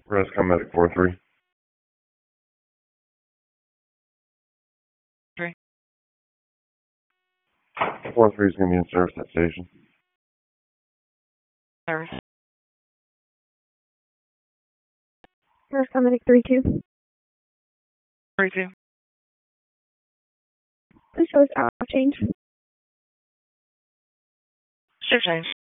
Rescom Medic 4-3. 3. 4-3 is going to be in service at station. Service. Rescom Medic 3-2. 3-2. Please show us out of change. Shift change.